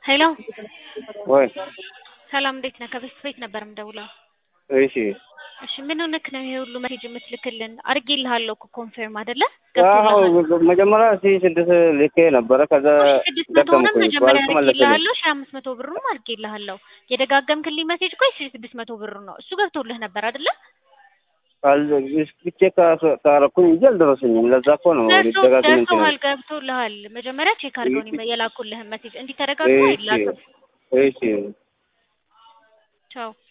ሄሎ ወይ ሰላም እንዴት ነህ? ከበስት ቤት ነበር የምደውለው። እሺ እሺ ምን ሆነክ ነው ይሄ ሁሉ ሜሴጅ የምትልክልን? አድርጌልሃለሁ እኮ ኮንፈርም አይደለ? አዎ ገብቶልሃል? መጀመሪያ ስድስት ልኬ ነበረ ከዛ እሺ 600ንም ደከምኩኝ መጀመሪያ አልተመለሰልኝም። አድርጌልሃለሁ። 500 ብሩንም አድርጌልሃለሁ። የደጋገምክልኝ ሜሴጅ እኮ 600 ብር ነው። እሱ ገብቶልህ ነበር አይደለ? ቼክ ካረኩኝ እንጂ አልደረሰኝም። ለዛ እኮ ነው ሊደጋግም እንትን ደርሶሃል፣ ገብቶልሃል። መጀመሪያ ቼክ አድርገው ነው የላኩልህን ሜሴጅ። እንዲህ ተደጋግሞ አይላክም። እሺ ቻው